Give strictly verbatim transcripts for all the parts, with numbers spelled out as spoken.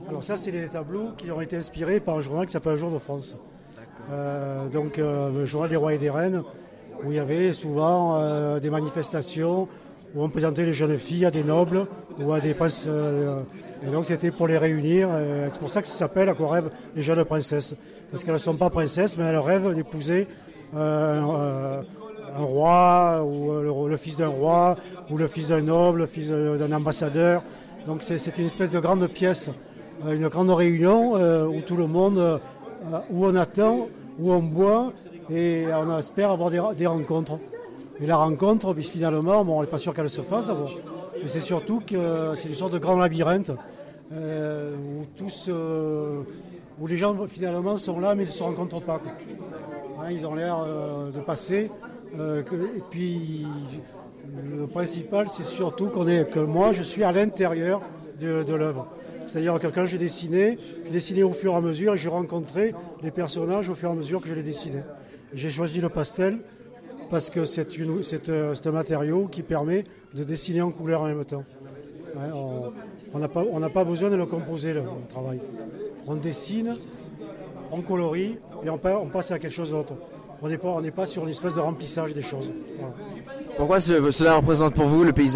Alors ça, c'est les tableaux qui ont été inspirés par un journal qui s'appelle Le Jour de France. Euh, donc euh, le journal des rois et des reines, où il y avait souvent euh, des manifestations, où on présentait les jeunes filles à des nobles ou à des princes. Euh, et donc c'était pour les réunir. Euh, c'est pour ça que ça s'appelle à quoi rêvent les jeunes princesses. Parce qu'elles ne sont pas princesses, mais elles rêvent d'épouser euh, un, un roi, ou le, le fils d'un roi, ou le fils d'un noble, le fils d'un ambassadeur. Donc c'est, c'est une espèce de grande pièce, une grande réunion euh, où tout le monde, euh, où on attend, où on boit, et on espère avoir des, des rencontres. Et la rencontre, finalement, bon, on n'est pas sûr qu'elle se fasse d'abord, mais c'est surtout que c'est une sorte de grand labyrinthe euh, où, tous, euh, où les gens finalement sont là mais ils ne se rencontrent pas. Quoi. Hein, ils ont l'air euh, de passer. Euh, que, et puis le principal, c'est surtout qu'on est, que moi, je suis à l'intérieur de, de l'œuvre. C'est-à-dire que quand j'ai dessiné, j'ai dessiné au fur et à mesure et j'ai rencontré les personnages au fur et à mesure que je les dessinais. J'ai choisi le pastel parce que c'est, une, c'est, euh, c'est un matériau qui permet de dessiner en couleur en même temps. Ouais, on n'a pas, on n'a pas besoin de le composer, le, le travail. On dessine, on colorie et on, on passe à quelque chose d'autre. On n'est pas, on n'est pas sur une espèce de remplissage des choses. Voilà. Pourquoi ce, cela représente pour vous le paysage ?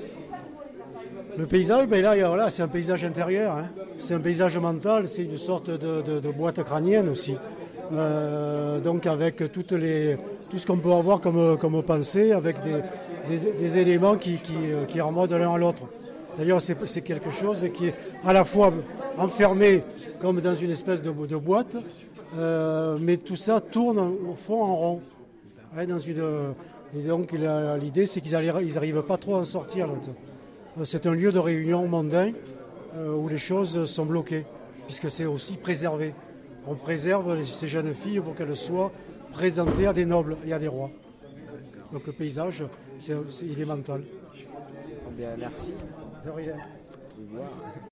Le paysage, ben là, voilà, c'est un paysage intérieur, hein. C'est un paysage mental, c'est une sorte de, de, de boîte crânienne aussi. Euh, donc avec toutes les, tout ce qu'on peut avoir comme, comme pensée, avec des, des, des éléments qui, qui, qui remontent de l'un à l'autre. C'est-à-dire c'est, c'est quelque chose qui est à la fois enfermé comme dans une espèce de, de boîte, euh, mais tout ça tourne au fond en rond. Hein, dans une, et donc la, l'idée c'est qu'ils n'arrivent pas trop à en sortir. C'est un lieu de réunion mondain euh, où les choses sont bloquées, puisque c'est aussi préservé. On préserve ces jeunes filles pour qu'elles soient présentées à des nobles et à des rois. Donc le paysage, c'est, c'est, il est mental. Bien, merci. De rien.